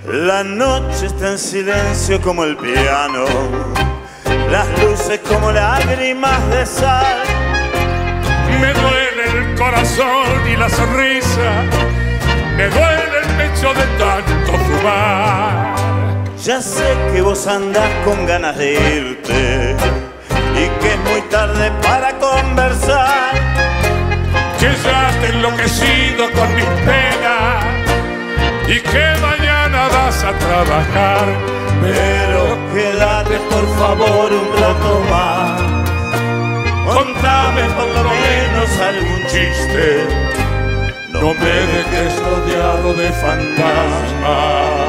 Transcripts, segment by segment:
La noche está en silencio como el piano, las luces como lágrimas de sal. Me duele el corazón y la sonrisa, me duele el pecho de tanto fumar. Ya sé que vos andás con ganas de irte y que es muy tarde para conversar, que ya te he enloquecido con mis penas y que mañana vas a trabajar. pero quédate por favor un rato más. Contame por lo menos algún chiste, No me dejes rodeado de fantasmas.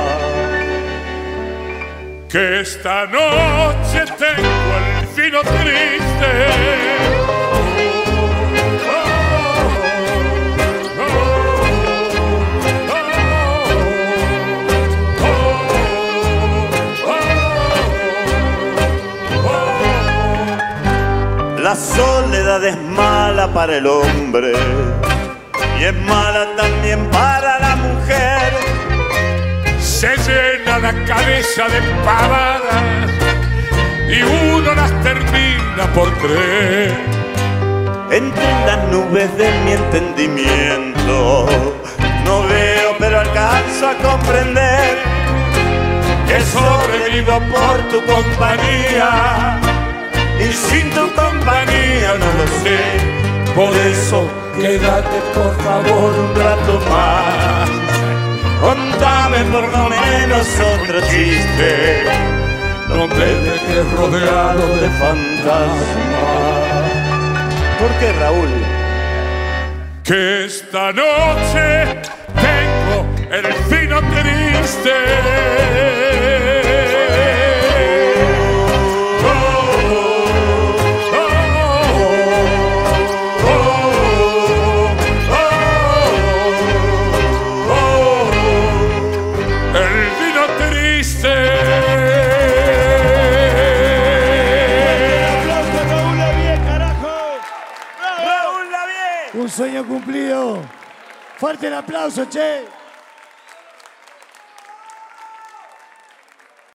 Que esta noche tengo el fino triste. La soledad es mala para el hombre y es mala también para la mujer. Se llena la cabeza de pavadas y uno las termina por creer. Entre las nubes de mi entendimiento no veo pero alcanzo a comprender que sobrevivo por tu compañía y sin tu compañía no lo sé. Por eso quédate por favor un rato más. Contame por lo menos otro chiste, No me dejes rodeado de fantasmas. ¿Por qué, Raúl? Que esta noche tengo el fino triste. Un sueño cumplido. Fuerte el aplauso, che.